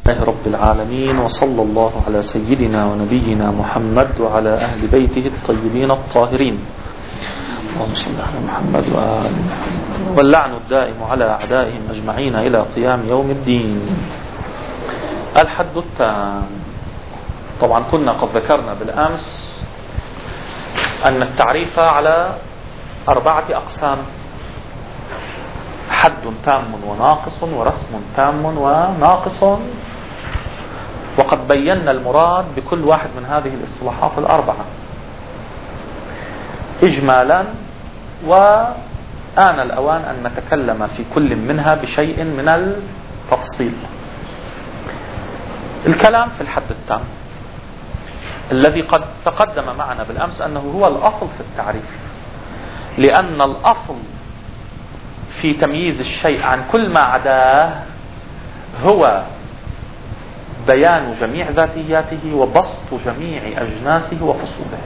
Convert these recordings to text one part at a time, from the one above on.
لله رب العالمين، وصلى الله على سيدنا ونبينا محمد وعلى أهل بيته الطيبين الطاهرين. اللهم صل على محمد وآل محمد، واللعن الدائم على أعدائهم أجمعين إلى قيام يوم الدين. الحد التام. طبعا كنا قد ذكرنا بالأمس أن التعريف على 4 أقسام: حد تام وناقص، ورسم تام وناقص. وقد بينا المراد بكل واحد من هذه الاصطلاحات ال4 إجمالا، وآن الأوان أن نتكلم في كل منها بشيء من التفصيل. الكلام في الحد التام الذي قد تقدم معنا بالأمس أنه هو الأصل في التعريف، لأن الأصل في تمييز الشيء عن كل ما عداه هو بيان جميع ذاتياته وبسط جميع أجناسه وفصوله.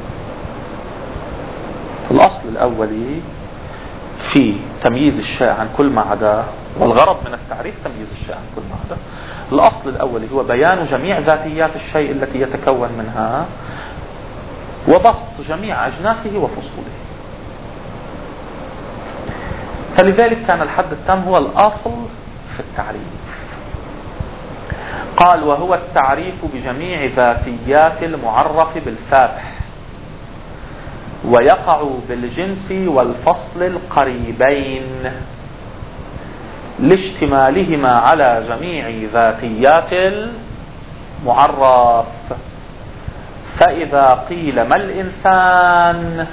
الأصل الأولي في تمييز الشيء عن كل ما عداه، والغرض من التعريف تمييز الشيء عن كل ما عداه، الأصل الأولي هو بيان جميع ذاتيات الشيء التي يتكون منها وبسط جميع أجناسه وفصوله. فلذلك كان الحد التام هو الأصل في التعريف. قال: وهو التعريف بجميع ذاتيات المعرف بالفاتح، ويقع بالجنس والفصل القريبين لاشتمالهما على جميع ذاتيات المعرف. فإذا قيل ما الإنسان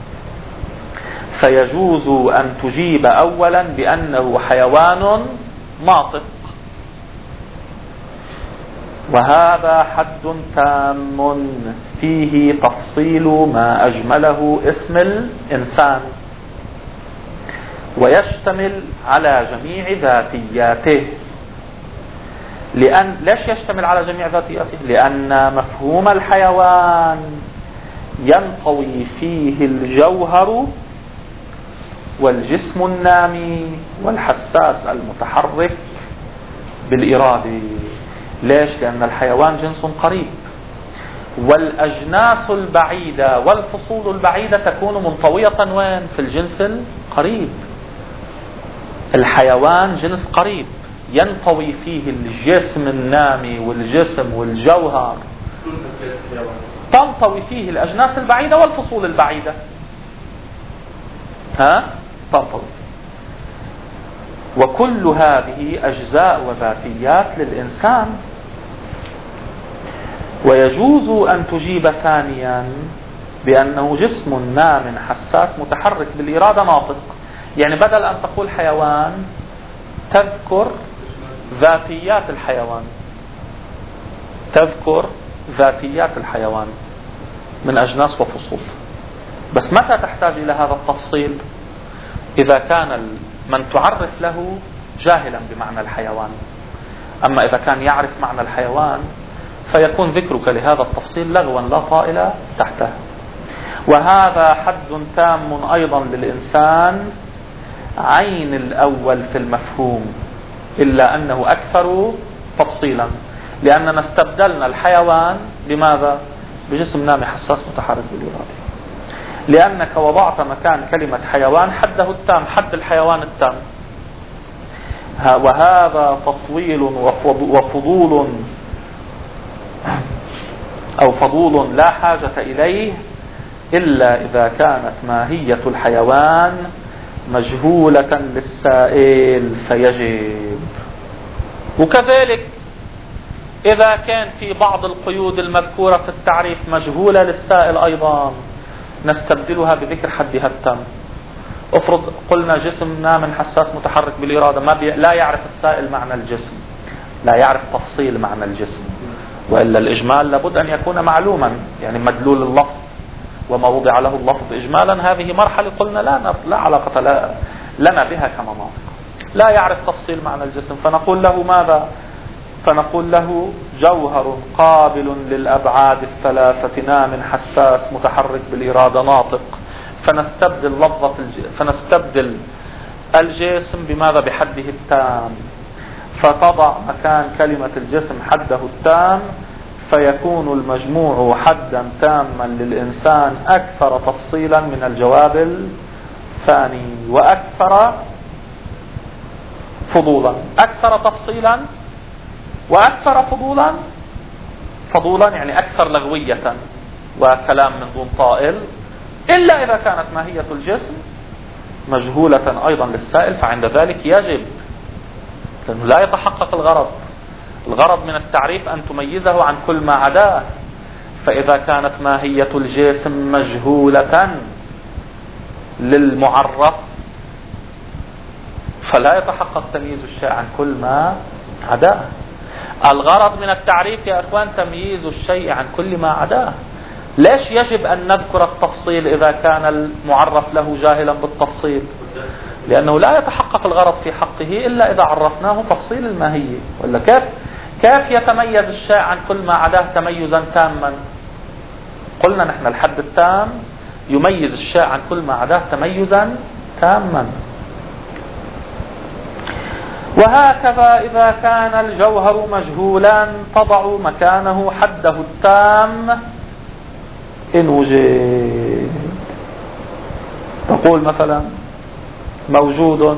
فيجوز أن تجيب أولا بأنه حيوان ناطق، وهذا حد تام فيه تفصيل ما أجمله اسم الإنسان، ويشتمل على جميع ذاتياته. ليش يشتمل على جميع ذاتياته؟ لأن مفهوم الحيوان ينطوي فيه الجوهر والجسم النامي والحساس المتحرك بالإرادة. ليش؟ لأن الحيوان جنس قريب، والأجناس البعيدة والفصول البعيدة تكون منطوية وين؟ في الجنس القريب. الحيوان جنس قريب ينطوي فيه الجسم النامي والجسم والجوهر، تنطوي فيه الأجناس البعيدة والفصول البعيدة. تنطوي. وكل هذه أجزاء وذاتيات للإنسان. ويجوز أن تجيب ثانيا بأنه جسم نام حساس متحرك بالإرادة ناطق. يعني بدل أن تقول حيوان تذكر ذاتيات الحيوان، تذكر ذاتيات الحيوان من أجناس وفصول. بس متى تحتاج إلى هذا التفصيل؟ إذا كان من تعرف له جاهلا بمعنى الحيوان. أما إذا كان يعرف معنى الحيوان فيكون ذكرك لهذا التفصيل لغوا لا طائل تحته. وهذا حد تام أيضا للإنسان عين الأول في المفهوم، إلا أنه أكثر تفصيلا، لأننا استبدلنا الحيوان بماذا؟ بجسم نامي حساس متحرك بالإرادة. لأنك وضعت مكان كلمة حيوان حده التام، حد الحيوان التام. وهذا تطويل وفضول أو فضول لا حاجة إليه إلا إذا كانت ماهية الحيوان مجهولة للسائل فيجب. وكذلك إذا كان في بعض القيود المذكورة في التعريف مجهولة للسائل أيضا نستبدلها بذكر حدها التام. افرض قلنا جسم نام حساس متحرك بالإرادة، لا يعرف السائل معنى الجسم، لا يعرف تفصيل معنى الجسم، وإلا الإجمال لابد أن يكون معلوما، يعني مدلول اللفظ وما وضع له اللفظ إجمالا. هذه مرحلة قلنا لا علاقة لنا بها كمناطق. لا يعرف تفصيل معنى الجسم، فنقول له ماذا؟ فنقول له جوهر قابل للأبعاد الثلاثة نام حساس متحرك بالإرادة ناطق. فنستبدل الجسم بماذا؟ بحده التام. فتضع مكان كلمة الجسم حده التام، فيكون المجموع حدا تاما للإنسان أكثر تفصيلا من الجواب الثاني، وأكثر فضولا. أكثر تفصيلا وأكثر فضولا يعني أكثر لغوية وكلام من دون طائل، إلا إذا كانت ماهية الجسم مجهولة أيضا للسائل، فعند ذلك يجب، لأنه لا يتحقق الغرض من التعريف أن تميزه عن كل ما عداه. فإذا كانت ماهية الجسم مجهولة للمعرف فلا يتحقق تمييز الشيء عن كل ما عداه. الغرض من التعريف يا أخوان تمييز الشيء عن كل ما عداه. ليش يجب أن نذكر التفصيل إذا كان المعرف له جاهلا بالتفصيل؟ لأنه لا يتحقق الغرض في حقه إلا إذا عرفناه تفصيل الماهية. ولا كيف يتميز الشيء عن كل ما عداه تميزا تاما؟ قلنا نحن الحد التام يميز الشيء عن كل ما عداه تميزا تاما. وهكذا إذا كان الجوهر مجهولا تضع مكانه حده التام إن وجد. تقول مثلا موجود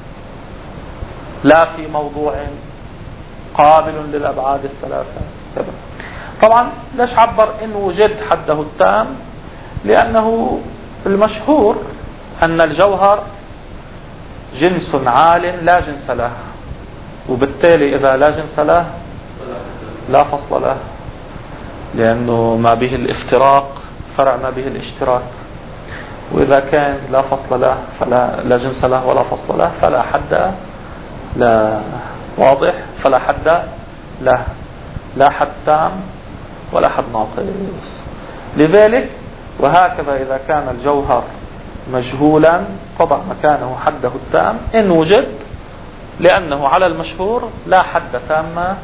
لا في موضوع قابل للأبعاد الثلاثة. طبعا ليش عبر إن وجد حده التام؟ لأنه المشهور أن الجوهر جنس عال لا جنس له، وبالتالي إذا لا جنس له لا فصل له، لأنه ما به الافتراق فرع ما به الاشتراك، وإذا كان لا فصل له فلا جنس له ولا فصل له فلا حد لا واضح، فلا حد له، لا حد تام ولا حد ناقص. لذلك وهكذا إذا كان الجوهر مجهولا تضع مكانه حده التام إن وجد، لأنه على المشهور لا حد تام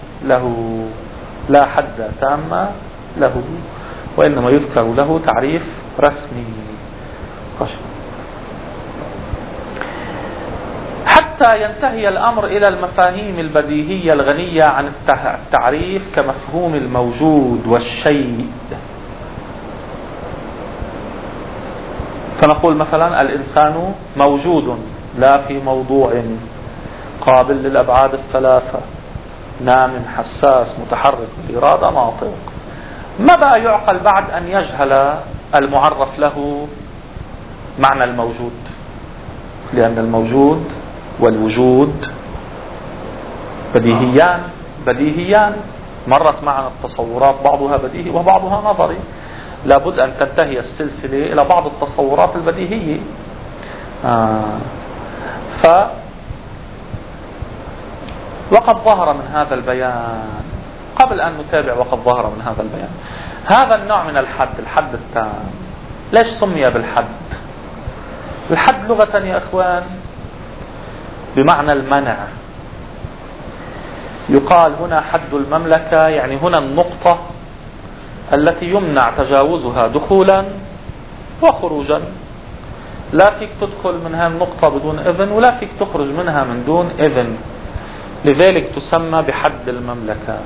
له، وإنما يذكر له تعريف رسمي. حتى ينتهي الأمر إلى المفاهيم البديهية الغنية عن التعريف كمفهوم الموجود والشيء. فنقول مثلا الإنسان موجود لا في موضوع قابل للأبعاد الثلاثة نام حساس متحرك بالإرادة ناطق. ما بقى يعقل بعد أن يجهل المعرف له معنى الموجود، لأن الموجود والوجود بديهيان مرت معنا التصورات بعضها بديهي وبعضها نظري. لابد أن تنتهي السلسلة إلى بعض التصورات البديهية. وقد ظهر من هذا البيان، قبل أن نتابع وقد ظهر من هذا البيان، هذا النوع من الحد التام. ليش سمي بالحد؟ الحد لغة يا أخوان بمعنى المنع. يقال هنا حد المملكة، يعني هنا النقطة التي يمنع تجاوزها دخولا وخروجا. لا فيك تدخل من هذه النقطة بدون إذن، ولا فيك تخرج منها من دون إذن. لذلك تسمى بحد المملكة.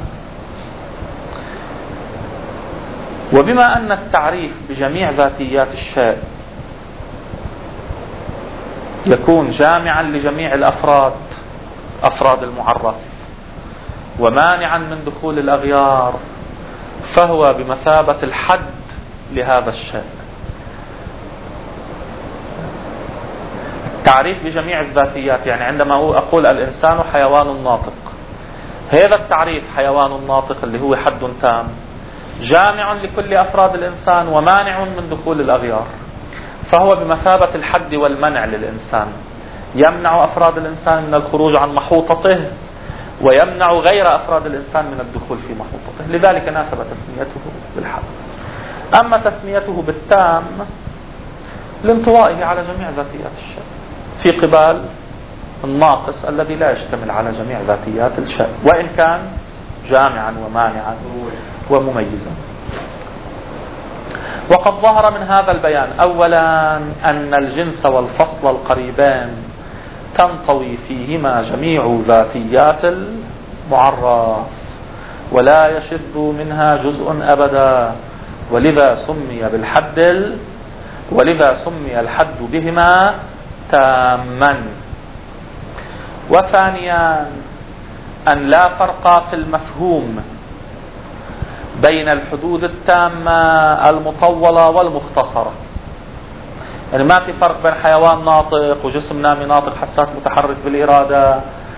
وبما أن التعريف بجميع ذاتيات الشيء يكون جامعا لجميع أفراد المعرف ومانعا من دخول الأغيار، فهو بمثابة الحد لهذا الشيء. تعريف بجميع الذاتيات، يعني عندما أقول الإنسان حيوان ناطق، هذا التعريف حيوان ناطق اللي هو حد تام جامع لكل أفراد الإنسان ومانع من دخول الأغيار، فهو بمثابة الحد والمنع للإنسان. يمنع أفراد الإنسان من الخروج عن محوطته، ويمنع غير أفراد الإنسان من الدخول في محوطته. لذلك ناسب تسميته بالحد. أما تسميته بالتام لانطوائه على جميع ذاتيات الشيء في قبال الناقص الذي لا يشتمل على جميع ذاتيات الشيء، وإن كان جامعا ومانعا ومميزا. وقد ظهر من هذا البيان أولا أن الجنس والفصل القريبان تنطوي فيهما جميع ذاتيات المعرف ولا يشذ منها جزء أبدا، ولذا سمي الحد بهما تاما. وثانيا أن لا فرق في المفهوم بين الحدود التامة المطولة والمختصرة. يعني ما في فرق بين حيوان ناطق وجسم نامي ناطق حساس متحرك بالإرادة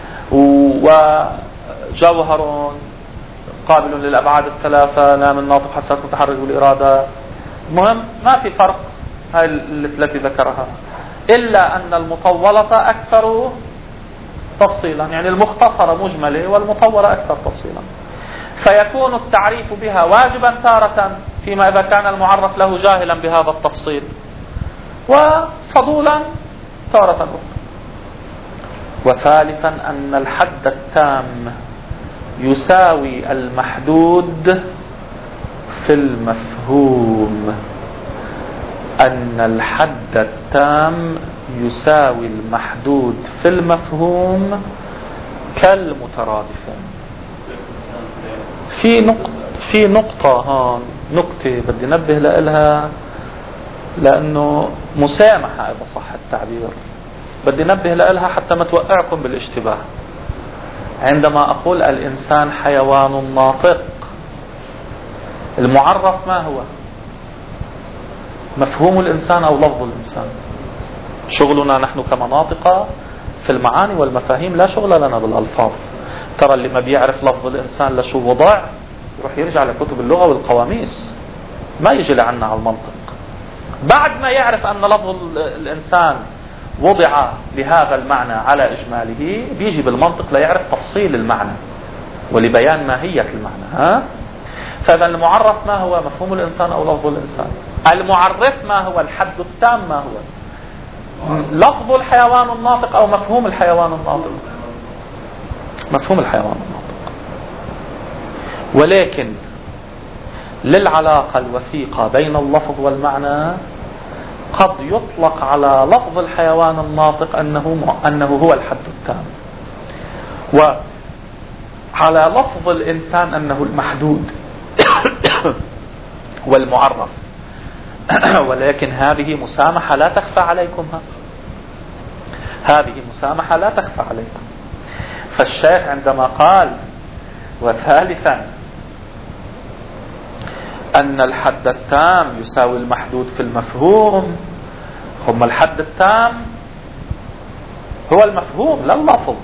وجوهر قابل للأبعاد الثلاثة نام ناطق حساس متحرك بالإرادة. المهم ما في فرق هاي التي ذكرها، إلا أن المطولة أكثر تفصيلا، يعني المختصرة مجملة والمطولة أكثر تفصيلا، فيكون التعريف بها واجبا تارة فيما إذا كان المعرف له جاهلا بهذا التفصيل، وفضولا تارة أخرى. وثالثا أن الحد التام يساوي المحدود في المفهوم. أن الحد التام يساوي المحدود في المفهوم كالمترادفين. في نقطة هون، نقطة بدي نبه لها لأنه مسامحة إذا صح التعبير، بدي نبه لها حتى ما توقعكم بالاشتباه. عندما أقول الإنسان حيوان ناطق، المعرف ما هو؟ مفهوم الإنسان أو لفظ الإنسان؟ شغلنا نحن كمناطقة في المعاني والمفاهيم، لا شغل لنا بالألفاظ. ترى اللي ما بيعرف لفظ الإنسان لشو وضع يروح يرجع لكتب اللغة والقواميس، ما يجي لعنا على المنطق. بعد ما يعرف أن لفظ الإنسان وضع لهذا المعنى على إجماله بيجي بالمنطق ليعرف تفصيل المعنى ولبيان ماهية المعنى. فإذا المعرف ما هو؟ مفهوم الإنسان أو لفظ الإنسان. المعرف ما هو؟ الحد التام ما هو؟ لفظ الحيوان الناطق أو مفهوم الحيوان الناطق؟ مفهوم الحيوان الناطق. ولكن للعلاقة الوثيقة بين اللفظ والمعنى قد يطلق على لفظ الحيوان الناطق أنه هو الحد التام، وعلى لفظ الإنسان أنه المحدود والمعرف. ولكن هذه مسامحة لا تخفى عليكم، هذه مسامحة لا تخفى عليكم. فالشيخ عندما قال وثالثا أن الحد التام يساوي المحدود في المفهوم، هم الحد التام هو المفهوم لا اللفظ.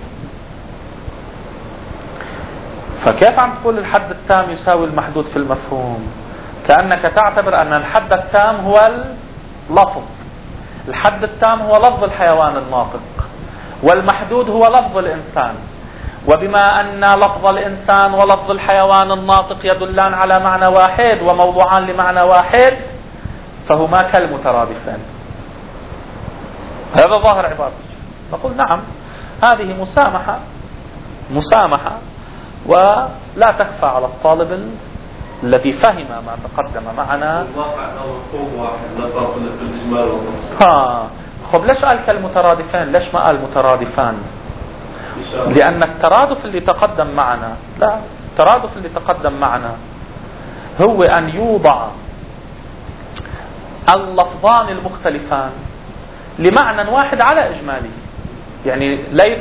فكيف عم تقول الحد التام يساوي المحدود في المفهوم؟ كأنك تعتبر أن الحد التام هو اللفظ، الحد التام هو لفظ الحيوان الناطق، والمحدود هو لفظ الإنسان. وبما أن لفظ الإنسان ولفظ الحيوان الناطق يدلان على معنى واحد وموضوعان لمعنى واحد، فهما كالمترادفين. هذا ظاهر عبارة. نقول نعم، هذه مسامحة ولا تخفى على الطالب الذي فهم ما تقدم معنا. خب ليش قال كالمترادفين؟ ليش ما قال مترادفان؟ لأن الترادف اللي تقدم معنا، لا، الترادف اللي تقدم معنا هو أن يوضع اللفظان المختلفان لمعنى واحد على إجماله. يعني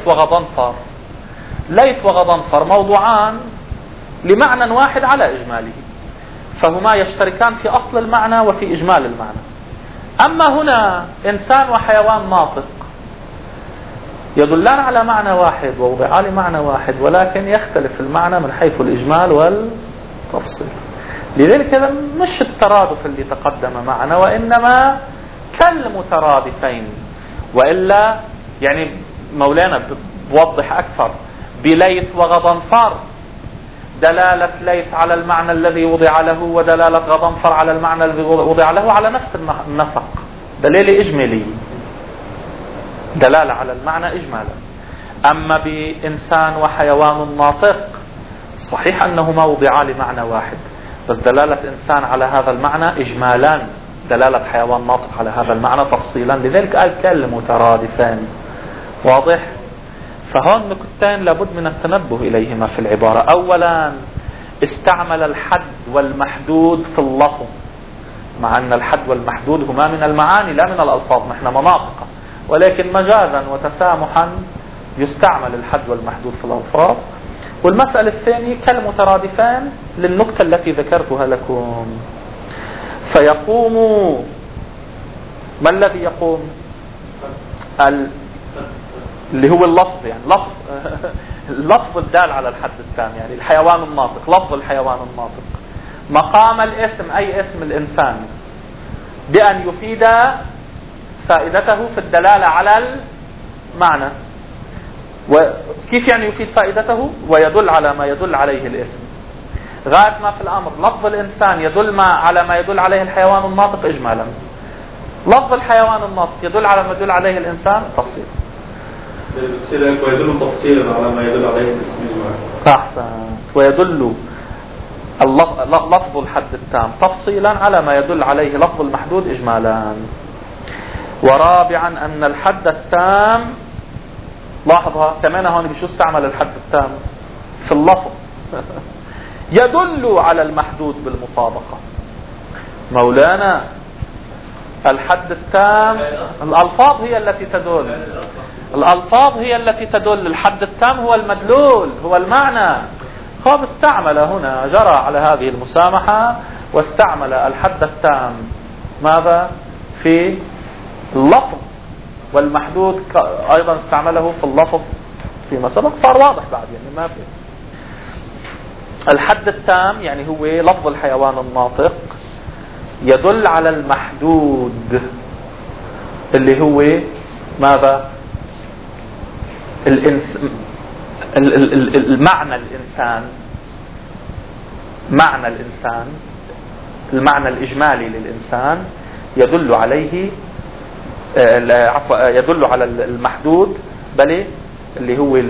ليث وغضنفر موضوعان لمعنى واحد على إجماله، فهما يشتركان في أصل المعنى وفي إجمال المعنى. أما هنا إنسان وحيوان ناطق يدلان على معنى واحد ووضعان لمعنى واحد، ولكن يختلف المعنى من حيث الإجمال والتفصيل. لذلك هذا مش الترادف اللي تقدم معنا، وإنما كالمترادفين. وإلا يعني مولانا بوضح أكثر بليث وغضنفر، دلالة ليث على المعنى الذي وضع له ودلالة غضنفر على المعنى الذي وضع له على نفس النسق، دليل إجمالي، دلالة على المعنى إجمالا. أما بإنسان وحيوان ناطق صحيح أنهما وضعا لمعنى واحد، بس دلالة إنسان على هذا المعنى إجمالا، دلالة حيوان ناطق على هذا المعنى تفصيلا. لذلك قال كالمترادفين، واضح؟ فهون نكتين لابد من التنبه إليهما في العبارة. أولا استعمل الحد والمحدود في اللفظ، مع أن الحد والمحدود هما من المعاني لا من الألفاظ، نحن مناطق، ولكن مجازا وتسامحا يستعمل الحد والمحدود في الألفاظ. والمسألة الثانية كالمترادفان للنكتة التي ذكرتها لكم. فيقوم، ما الذي يقوم؟ اللي هو اللفظ، يعني لفظ اللفظ الدال على الحد التام، يعني الحيوان الناطق، لفظ الحيوان الناطق مقام الاسم، أي اسم الإنسان، بأن يفيد فائدته في الدلالة على المعنى. وكيف يعني يفيد فائدته؟ ويدل على ما يدل عليه الاسم. غاية ما في الأمر لفظ الإنسان يدل على ما يدل عليه الحيوان الناطق إجمالا، لفظ الحيوان الناطق يدل على ما يدل عليه الإنسان تفصيلا. ويدل تفصيلا على ما يدل عليه الاسم إجمالا. أحسنت. ويدل لفظ الحد التام تفصيلا على ما يدل عليه لفظ المحدود إجمالا. ورابعا أن الحد التام، لاحظها كمان هون بشو استعمل الحد التام؟ في اللفظ يدل على المحدود بالمطابقة. مولانا الحد التام الألفاظ هي التي تدل، الألفاظ هي التي تدل، الحد التام هو المدلول، هو المعنى. هو استعمل هنا، جرى على هذه المسامحة واستعمل الحد التام ماذا؟ في اللفظ، والمحدود أيضا استعمله في اللفظ فيما سبق. صار واضح بعد، يعني ما في. الحد التام يعني هو لفظ الحيوان الناطق يدل على المحدود اللي هو ماذا؟ المعنى الإنسان، معنى الإنسان، المعنى الإجمالي للإنسان يدل عليه، عفوا يدل على المحدود، بل اللي هو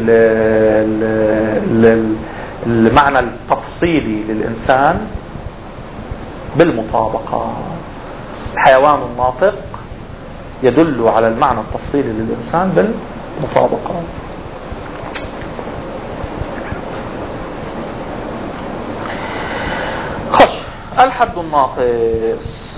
المعنى التفصيلي للإنسان بالمطابقة. الحيوان الناطق يدل على المعنى التفصيلي للإنسان بالمطابقة. خش الحد الناقص.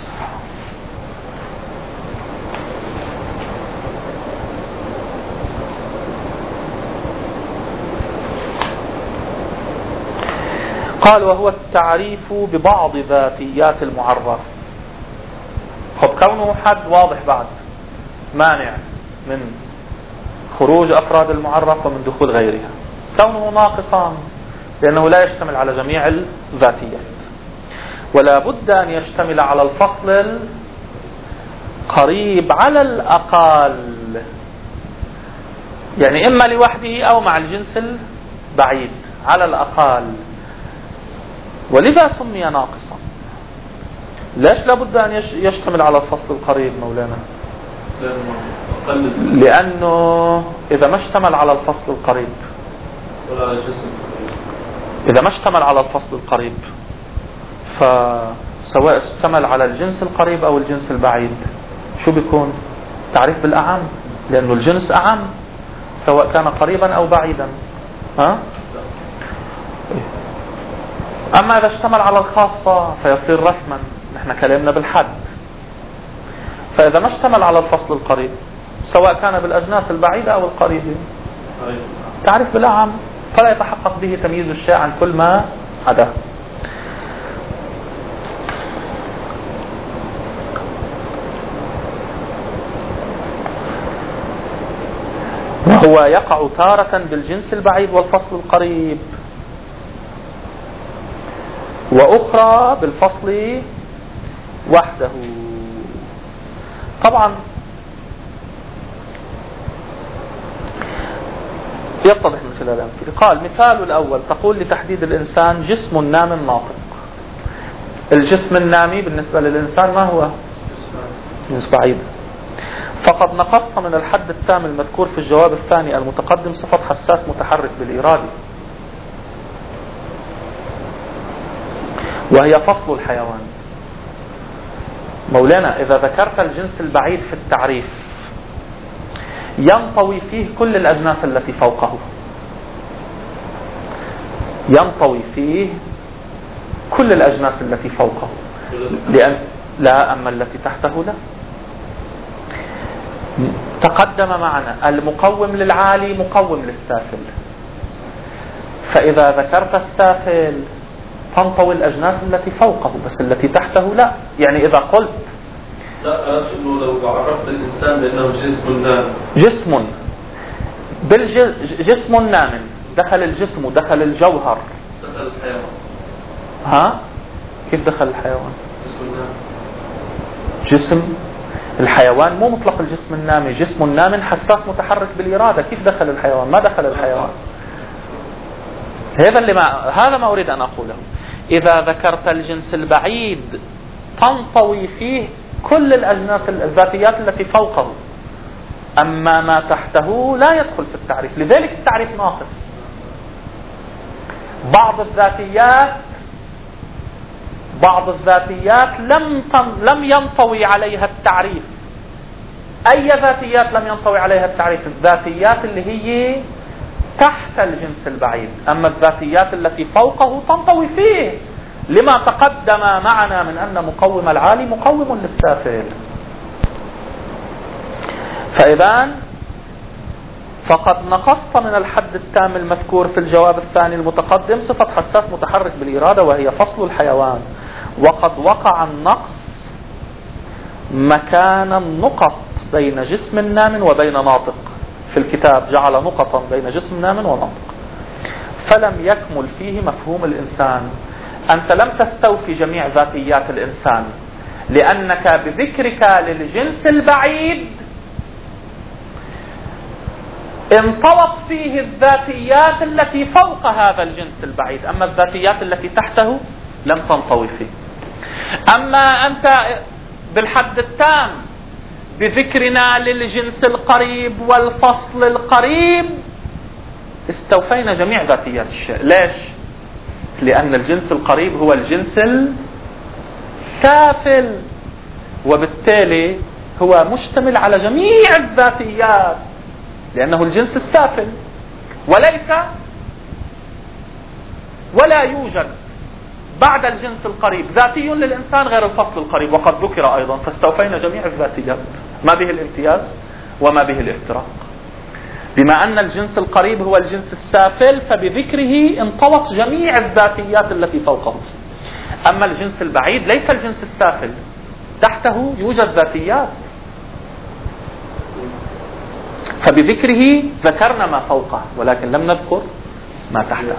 قال وهو التعريف ببعض ذاتيات المعرف. خب كونه حد واضح بعد مانع من خروج أفراد المعرف ومن دخول غيرها. كونه ناقصا لأنه لا يشتمل على جميع الذاتيات، ولا بد أن يشتمل على الفصل القريب على الأقل، يعني إما لوحده أو مع الجنس البعيد على الأقل. ولذا سمي ناقصا. ليش لابد أن يشتمل على الفصل القريب مولانا؟ لأنه إذا ما اشتمل على الفصل القريب، إذا ما اشتمل على الفصل القريب، فسواء اشتمل على الجنس القريب أو الجنس البعيد، شو بيكون؟ تعريف بالأعم، لأنه الجنس أعم سواء كان قريبا أو بعيدا. ها؟ أما إذا اشتمل على الخاصة فيصير رسما. نحن كلامنا بالحد. فإذا ما اشتمل على الفصل القريب سواء كان بالأجناس البعيدة أو القريبة، تعرف بالأعم، فلا يتحقق به تمييز الشيء عن كل ما عداه. وهو يقع تارة بالجنس البعيد والفصل القريب، وأخرى بالفصل وحده. طبعا يتضح من خلال الأمثلة. قال مثال الأول، تقول لتحديد الإنسان جسم نام ناطق. الجسم النامي بالنسبة للإنسان ما هو؟ جنس بعيد. فقد نقصت من الحد التام المذكور في الجواب الثاني المتقدم صفة حساس متحرك بالإرادة، وهي فصل الحيوان. مولانا إذا ذكرت الجنس البعيد في التعريف ينطوي فيه كل الأجناس التي فوقه، ينطوي فيه كل الأجناس التي فوقه، لأن لا، أما التي تحته لا. تقدم معنا المقوم للعالي مقوم للسافل، فإذا ذكرت السافل تنطوي الأجناس التي فوقه بس التي تحته لا. يعني إذا قلت لا، أنه لو عرفت الإنسان بأنه جسم نام، جسم نام، دخل الجسم ودخل الجوهر، دخل الحيوان. ها؟ كيف دخل الحيوان؟ جسم نام، جسم الحيوان مو مطلق الجسم النامي، جسم نام حساس متحرك بالإرادة، كيف دخل الحيوان؟ ما دخل الحيوان. هذا ما أريد أن أقوله. إذا ذكرت الجنس البعيد تنطوي فيه كل الأجناس الذاتيات التي فوقه، أما ما تحته لا يدخل في التعريف، لذلك التعريف ناقص. بعض الذاتيات لم ينطوي عليها التعريف. أي ذاتيات لم ينطوي عليها التعريف؟ الذاتيات اللي هي تحت الجنس البعيد، أما الذاتيات التي فوقه تنطوي فيه، لما تقدم معنا من أن مقوم العالي مقوم للسافل. فإذا فقد نقصت من الحد التام المذكور في الجواب الثاني المتقدم صفة حساس متحرك بالإرادة، وهي فصل الحيوان، وقد وقع النقص مكان النقط بين جسم نام وبين ناطق. في الكتاب جعل نقطا بين جسم نام وناطق، فلم يكمل فيه مفهوم الإنسان. أنت لم تستوفي جميع ذاتيات الإنسان، لأنك بذكرك للجنس البعيد انطوت فيه الذاتيات التي فوق هذا الجنس البعيد، أما الذاتيات التي تحته لم تنطوي فيه. أما أنت بالحد التام بذكرنا للجنس القريب والفصل القريب استوفينا جميع ذاتيات الشيء. ليش؟ لأن الجنس القريب هو الجنس السافل، وبالتالي هو مشتمل على جميع الذاتيات، لأنه الجنس السافل، ولا يوجد بعد الجنس القريب ذاتي للإنسان غير الفصل القريب، وقد ذكر أيضا، فاستوفينا جميع الذاتيات، ما به الامتياز وما به الافتراق. بما أن الجنس القريب هو الجنس السافل فبذكره انطوت جميع الذاتيات التي فوقه. أما الجنس البعيد ليس الجنس السافل، تحته يوجد ذاتيات، فبذكره ذكرنا ما فوقه ولكن لم نذكر ما تحته.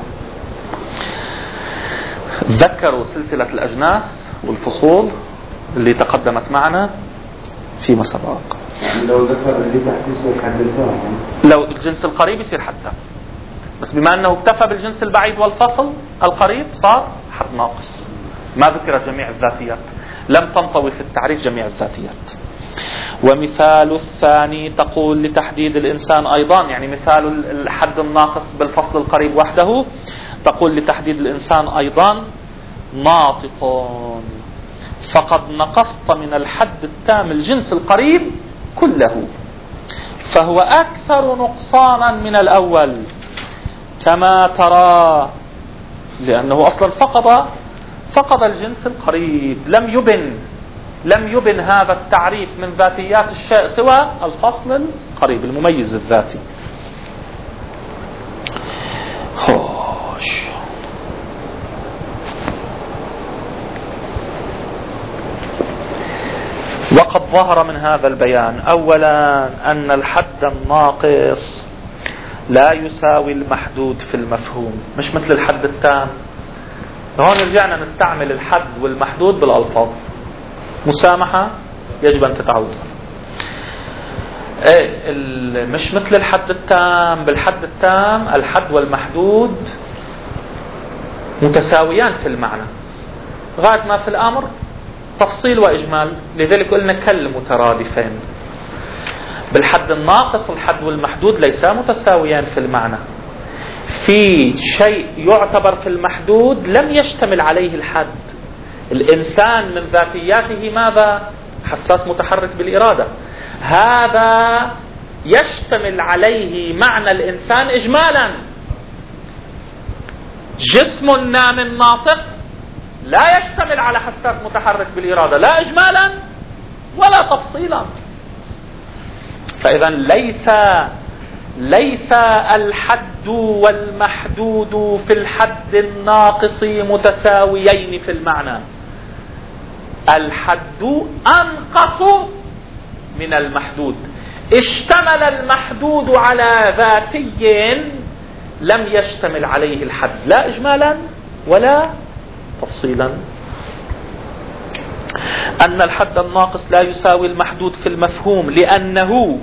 ذكروا سلسلة الأجناس والفصول اللي تقدمت معنا فيما سبق. لو ذكر اللي تحت يصير حد الثاني، لو الجنس القريب يصير حتى، بس بما أنه اكتفى بالجنس البعيد والفصل القريب صار حد ناقص، ما ذكرت جميع الذاتيات، لم تنطوي في التعريف جميع الذاتيات. ومثال الثاني تقول لتحديد الإنسان أيضا، يعني مثال الحد الناقص بالفصل القريب وحده، تقول لتحديد الإنسان أيضا ناطق، فقد نقصت من الحد التام الجنس القريب كله، فهو أكثر نقصانا من الأول كما ترى، لأنه أصلا فقد الجنس القريب، لم يبن هذا التعريف من ذاتيات الشيء سوى الفصل القريب المميز الذاتي. وقد ظهر من هذا البيان أولا أن الحد الناقص لا يساوي المحدود في المفهوم، مش مثل الحد التام. هون رجعنا نستعمل الحد والمحدود بالألفاظ، مسامحة يجب أن تتعود. مش مثل الحد التام. بالحد التام الحد والمحدود متساويان في المعنى، غاية ما في الأمر تفصيل وإجمال، لذلك قلنا كالمترادفين. بالحد الناقص الحد والمحدود ليسا متساويان في المعنى، في شيء يعتبر في المحدود لم يشتمل عليه الحد. الإنسان من ذاتياته ماذا؟ حساس متحرك بالإرادة، هذا يشتمل عليه معنى الإنسان إجمالا. جسم نام الناطق لا يشتمل على حساس متحرك بالإرادة، لا إجمالا ولا تفصيلا. فإذا ليس الحد والمحدود في الحد الناقص متساويين في المعنى. الحد أنقص من المحدود. اشتمل المحدود على ذاتي لم يشتمل عليه الحد، لا إجمالا ولا تفصيلا. أن الحد الناقص لا يساوي المحدود في المفهوم، لأنه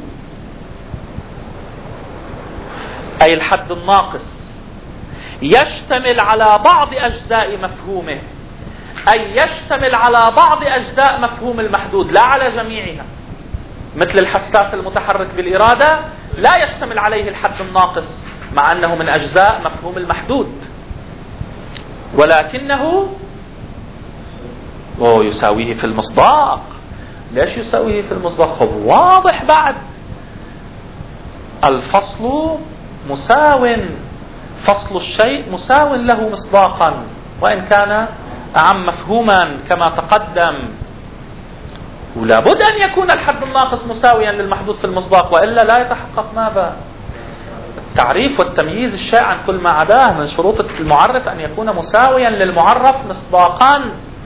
أي الحد الناقص يشتمل على بعض أجزاء مفهومه، أي يشتمل على بعض أجزاء مفهوم المحدود لا على جميعها. مثل الحساس المتحرك بالإرادة لا يشتمل عليه الحد الناقص مع أنه من أجزاء مفهوم المحدود، ولكنه يساويه في المصداق. ليش يساويه في المصداق؟ هو واضح بعد. الفصل مساو، فصل الشيء مساو له مصداقا وإن كان أعم مفهوما كما تقدم. ولا بد أن يكون الحد الناقص مساويا للمحدود في المصداق، وإلا لا يتحقق ماذا؟ التعريف والتمييز الشائع عن كل ما عداه. من شروط المعرف أن يكون مساويا للمعرف مصداقا.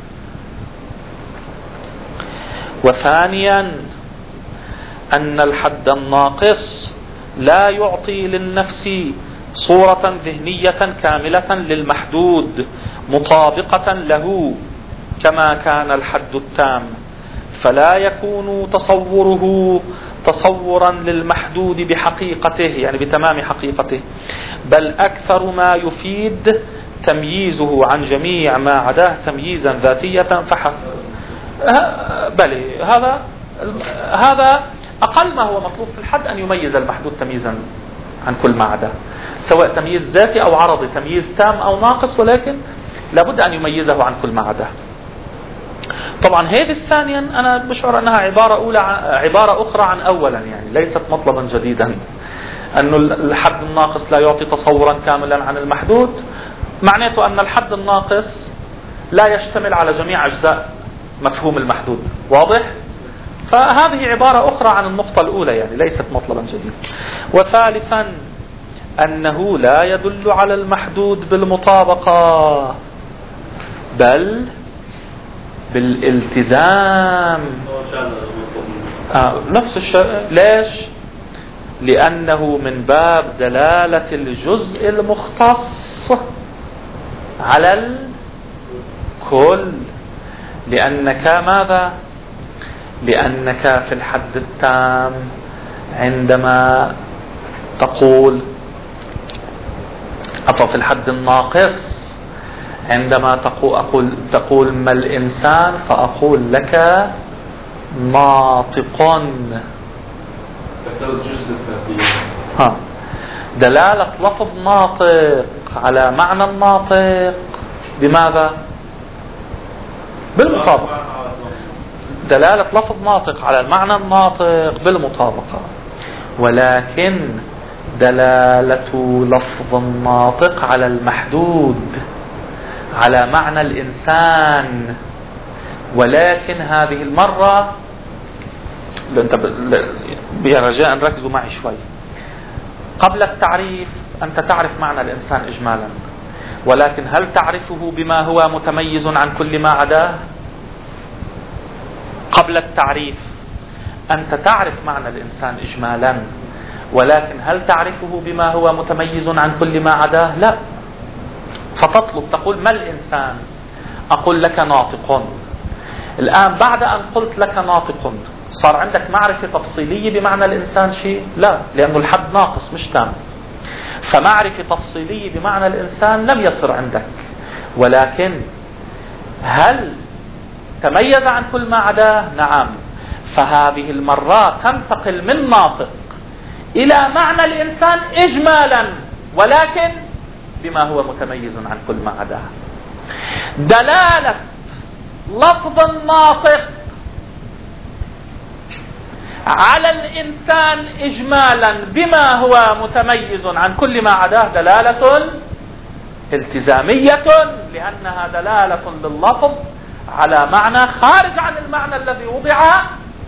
وثانيا أن الحد الناقص لا يعطي للنفس صورة ذهنية كاملة للمحدود مطابقة له كما كان الحد التام، فلا يكون تصوره تصورا للمحدود بحقيقته، يعني بتمام حقيقته، بل أكثر ما يفيد تمييزه عن جميع ما عداه تمييزا ذاتية فحسب. بل هذا أقل ما هو مطلوب في الحد، أن يميز المحدود تمييزا عن كل ما عداه، سواء تمييز ذاتي أو عرضي، تمييز تام أو ناقص، ولكن لابد أن يميزه عن كل ما عداه. طبعا هذه الثانيا أنا بشعر أنها عبارة أخرى عن أولا، يعني ليست مطلبا جديدا. أن الحد الناقص لا يعطي تصورا كاملا عن المحدود معناته أن الحد الناقص لا يشتمل على جميع أجزاء مفهوم المحدود. واضح؟ فهذه عبارة أخرى عن النقطة الأولى، يعني ليست مطلبا جديدا. وثالثا أنه لا يدل على المحدود بالمطابقة بل بالالتزام. نفس الشيء. ليش؟ لأنه من باب دلالة الجزء المختص على الكل. لأنك ماذا؟ لأنك في الحد التام عندما تقول، أو في الحد الناقص عندما تقول ما الإنسان، فأقول لك ناطق. دلالة لفظ ناطق على معنى الناطق بماذا؟ بالمطابقة. دلالة لفظ ناطق على المعنى الناطق بالمطابقة. ولكن دلالة لفظ الناطق على المحدود على معنى الإنسان، ولكن هذه المرة برجاء ركزوا معي شوي. قبل التعريف أنت تعرف معنى الإنسان إجمالا، ولكن هل تعرفه بما هو متميز عن كل ما عداه؟ قبل التعريف أنت تعرف معنى الإنسان إجمالا، ولكن هل تعرفه بما هو متميز عن كل ما عداه؟ لا. فتطلب تقول ما الإنسان؟ أقول لك ناطق. الآن بعد أن قلت لك ناطق صار عندك معرفة تفصيلية بمعنى الإنسان شيء؟ لا، لأنه الحد ناقص مش تام. فمعرفة تفصيلية بمعنى الإنسان لم يصر عندك، ولكن هل تميز عن كل ما عداه؟ نعم. فهذه المرات تنتقل من ناطق إلى معنى الإنسان إجمالا، ولكن بما هو متميز عن كل ما عداه. دلالة لفظ الناطق على الإنسان إجمالا بما هو متميز عن كل ما عداه دلالة التزامية، لأنها دلالة لللفظ على معنى خارج عن المعنى الذي وضع.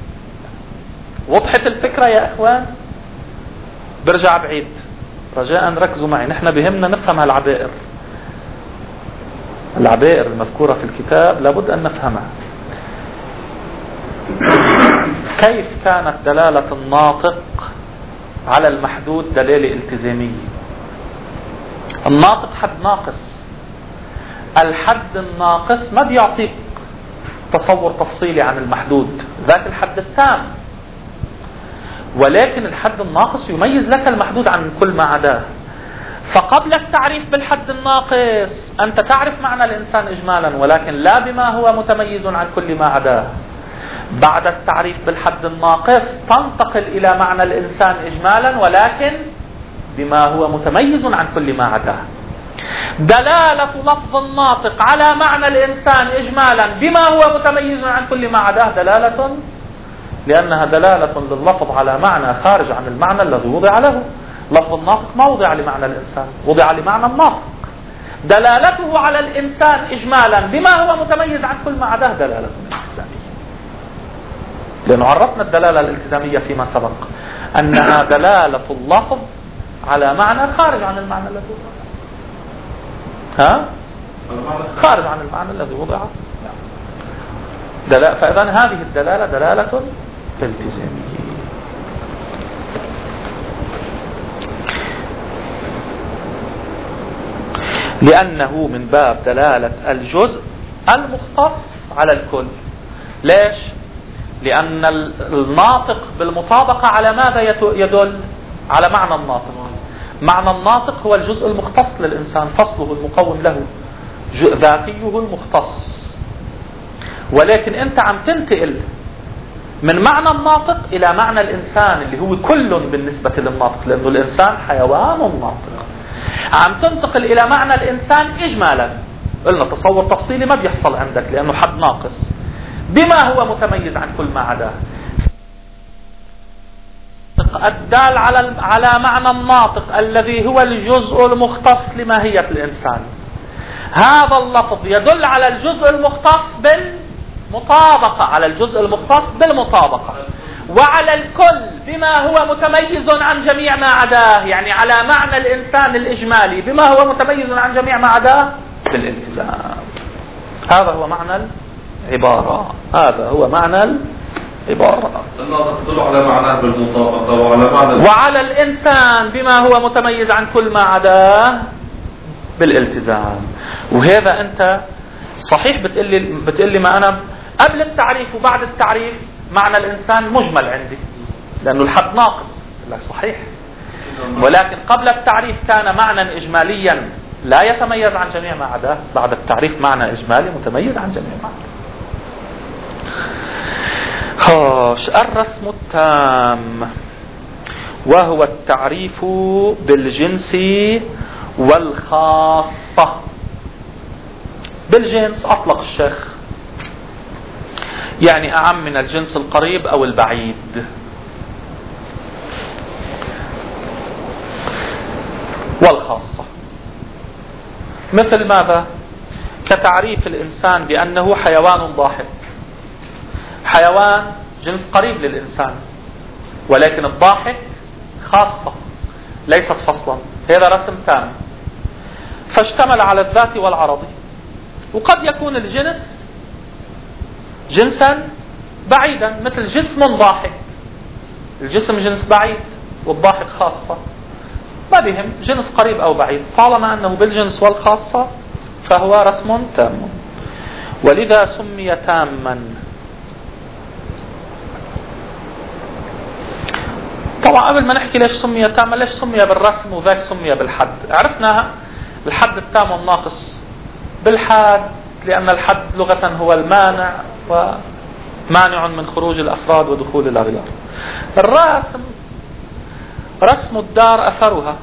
وضحت الفكرة يا إخوان؟ برجع بعيد، رجاء ركزوا معي، نحن بهمنا نفهم هالعبائر. العبائر المذكورة في الكتاب لابد أن نفهمها. كيف كانت دلالة الناطق على المحدود دلالة التزامية؟ الناطق حد ناقص. الحد الناقص ما بيعطيك تصور تفصيلي عن المحدود، ذاك الحد التام، ولكن الحد الناقص يميز لك المحدود عن كل ما عداه. فقبل التعريف بالحد الناقص أنت تعرف معنى الإنسان إجمالا، ولكن لا بما هو متميز عن كل ما عداه. بعد التعريف بالحد الناقص تنتقل إلى معنى الإنسان إجمالا، ولكن بما هو متميز عن كل ما عداه. دلالة لفظ الناطق على معنى الإنسان إجمالا بما هو متميز عن كل ما عداه دلالة، لأنها دلالة لللفظ على معنى خارج عن المعنى الذي وضع له. لفظ الناطق ما وضع لمعنى الإنسان، وضع لمعنى الناطق. دلالته على الإنسان إجمالا بما هو متميز عن كل ما عداه دلالة التزامية، لأنه عرفنا الدلالة الالتزامية فيما سبق أنها دلالة اللفظ على معنى خارج عن المعنى الذي وضع. خارج عن المعنى الذي وضع. فإذا هذه الدلالة دلالة التزامية. لأنه من باب دلالة الجزء المختص على الكل. ليش؟ لأن الناطق بالمطابقة على ماذا يدل؟ على معنى الناطق. معنى الناطق هو الجزء المختص للإنسان، فصله المقوم له، ذاتيه المختص. ولكن أنت عم تنتقل من معنى الناطق إلى معنى الإنسان اللي هو كل بالنسبة للناطق، لأنه الإنسان حيوان ناطق. عم تنتقل إلى معنى الإنسان إجمالا. قلنا تصور تفصيلي ما بيحصل عندك لأنه حد ناقص، بما هو متميز عن كل ما عداه. الدال على معنى الناطق الذي هو الجزء المختص لماهية الإنسان. هذا اللفظ يدل على الجزء المختص بالمطابقة، على الجزء المختص بالمطابقة، وعلى الكل بما هو متميز عن جميع ما عداه، يعني على معنى الإنسان الإجمالي بما هو متميز عن جميع ما عداه بالالتزام. هذا هو معنى العبارة. هذا هو معنى العبارة. الناطق تدل على معناه بالمطابقة وعلى الإنسان بما هو متميز عن كل ما عداه بالالتزام. وهذا أنت صحيح بتقلي ما أنا قبل التعريف وبعد التعريف معنى الإنسان مجمل عندي لأنه الحد ناقص. لا صحيح، ولكن قبل التعريف كان معنى إجماليا لا يتميز عن جميع ما عداه، بعد التعريف معنى إجمالي متميز عن جميع ما عداه. الرسم التام وهو التعريف بالجنس والخاصة. بالجنس أطلق الشيخ يعني أعم من الجنس القريب أو البعيد. والخاصة مثل ماذا؟ كتعريف الإنسان بأنه حيوان ضاحك. حيوان جنس قريب للإنسان، ولكن الضاحك خاصة ليست فصلا. هذا رسم تام فاشتمل على الذات والعرضي. وقد يكون الجنس جنسا بعيدا مثل جسم ضاحك. الجسم جنس بعيد والضاحك خاصة، ما بهم جنس قريب أو بعيد، طالما أنه بالجنس والخاصة فهو رسم تام. ولذا سمي تاما. طبعا قبل ما نحكي ليش سمي تاما، ليش سمي بالرسم وذاك سمي بالحد، عرفناها. الحد التام والناقص. بالحد لأن الحد لغة هو المانع ومانع من خروج الأفراد ودخول الأغيار. الرسم رسم الدار أثرها،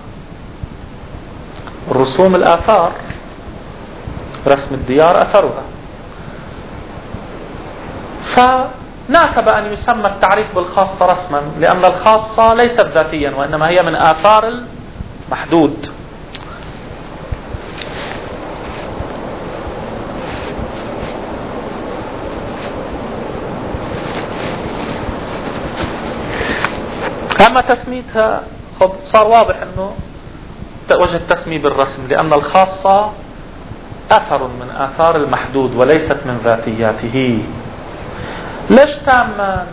الرسوم الآثار، رسم الديار أثرها. ناسب أن يسمى التعريف بالخاصة رسما، لأن الخاصة ليست ذاتيا وإنما هي من آثار المحدود. أما تسميتها صار واضح أنه وجه التسمية بالرسم، لأن الخاصة أثر من آثار المحدود وليست من ذاتياته. ليش تاما؟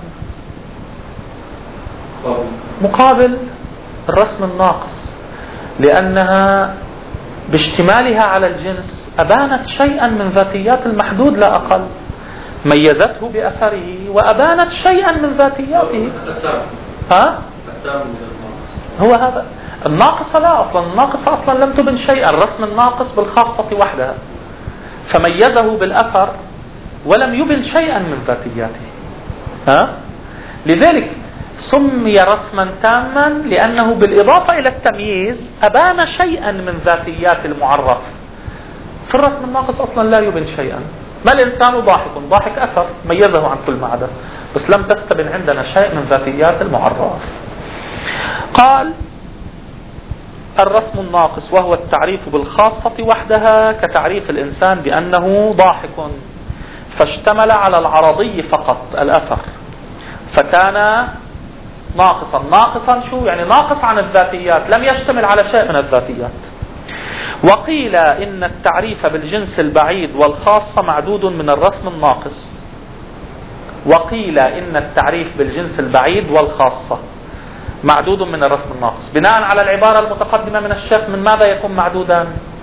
مقابل الرسم الناقص، لأنها باشتمالها على الجنس أبانت شيئا من ذاتيات المحدود لا أقل، ميزته بأثره وأبانت شيئا من ذاتياته. هو هذا الناقصة. لا، أصلا الناقصة أصلا لم تبن شيئا، الرسم الناقص بالخاصة وحدها، فميزه بالأثر ولم يبن شيئا من ذاتياته. لذلك سمي رسما تاما، لأنه بالإضافة إلى التمييز أبان شيئا من ذاتيات المعرف. في الرسم الناقص أصلا لا يبن شيئا. ما الإنسان ضاحك أثر ميزه عن كل ما عدا، بس لم تستبن عندنا شيء من ذاتيات المعرف. قال الرسم الناقص وهو التعريف بالخاصة وحدها كتعريف الإنسان بأنه ضاحك، فاشتمل على العرضي فقط الأثر، فكان ناقصا. شو يعني ناقص عن الذاتيات، لم يشتمل على شيء من الذاتيات. وقيل إن التعريف بالجنس البعيد والخاصة معدود من الرسم الناقص. وقيل إن التعريف بالجنس البعيد والخاصة معدود من الرسم الناقص. بناء على العبارة المتقدمة من الشيخ، من ماذا يكون معدودا؟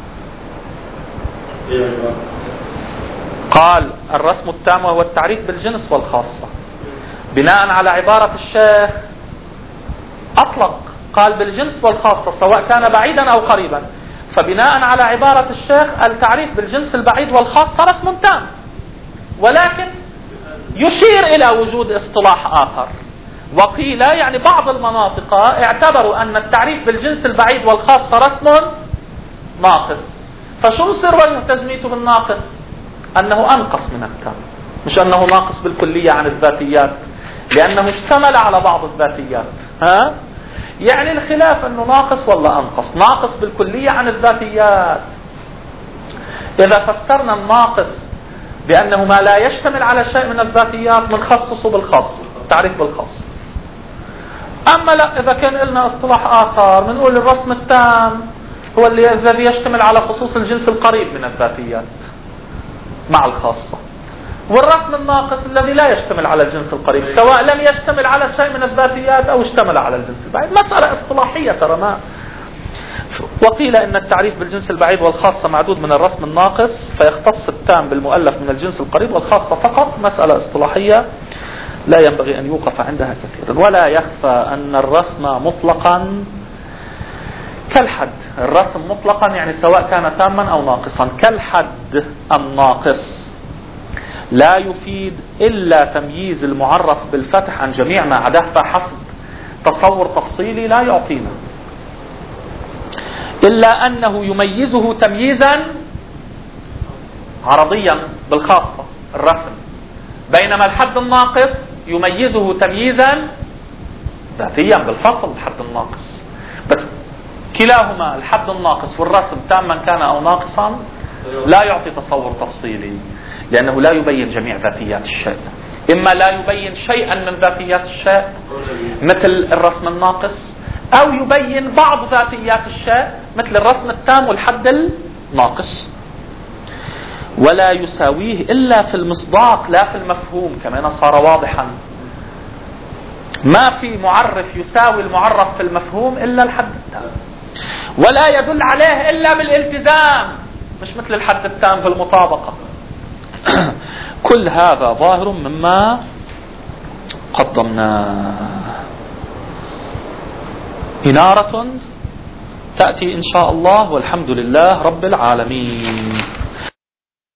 قال الرسم التام وهو التعريف بالجنس والخاصة. بناء على عبارة الشيخ أطلق، قال بالجنس والخاصة سواء كان بعيدا أو قريبا، فبناء على عبارة الشيخ التعريف بالجنس البعيد والخاصة رسم تام، ولكن يشير إلى وجود اصطلاح آخر. وقيل يعني بعض المناطق اعتبروا أن التعريف بالجنس البعيد والخاصة رسم ناقص، فشو يصير وجه تسميته بالناقص؟ أنه أنقص من التام، مش أنه ناقص بالكلية عن الذاتيات، لأنه اشتمل على بعض الذاتيات. يعني الخلاف أنه ناقص ولا أنقص، ناقص بالكلية عن الذاتيات. إذا فسرنا الناقص بأنه ما لا يشتمل على شيء من الذاتيات بنخصصه بالخاص، تعريف بالخاص. أما لا، إذا كان لنا اصطلاح آخر بنقول الرسم التام هو الذي يشتمل على خصوص الجنس القريب من الذاتيات مع الخاصة، والرسم الناقص الذي لا يشتمل على الجنس القريب سواء لم يشتمل على شيء من الذاتيات أو اشتمل على الجنس البعيد. مسألة اصطلاحية ترى ما. وقيل إن التعريف بالجنس البعيد والخاصة معدود من الرسم الناقص، فيختص التام بالمؤلف من الجنس القريب، والخاصة فقط مسألة اصطلاحية لا ينبغي أن يوقف عندها كثيرا. ولا يخفى أن الرسم مطلقا كالحد، الرسم مطلقا يعني سواء كان تاما أو ناقصا كالحد الناقص لا يفيد إلا تمييز المعرف بالفتح عن جميع ما عداه، فحسب تصور تفصيلي لا يعطينا، إلا أنه يميزه تمييزا عرضيا بالخاصة الرسم، بينما الحد الناقص يميزه تمييزا ذاتيا بالفصل الحد الناقص. بس كلاهما الحد الناقص والرسم تاما كان أو ناقصا لا يعطي تصور تفصيلي، لأنه لا يبين جميع ذاتيات الشيء، إما لا يبين شيئا من ذاتيات الشيء مثل الرسم الناقص، أو يبين بعض ذاتيات الشيء مثل الرسم التام والحد الناقص. ولا يساويه إلا في المصداق لا في المفهوم، كما صار واضحا. ما في معرف يساوي المعرف في المفهوم إلا الحد التام، ولا يدل عليه إلا بالالتزام، مش مثل الحد التام في المطابقة. كل هذا ظاهر مما قدمناه. إنارة تأتي إن شاء الله، والحمد لله رب العالمين.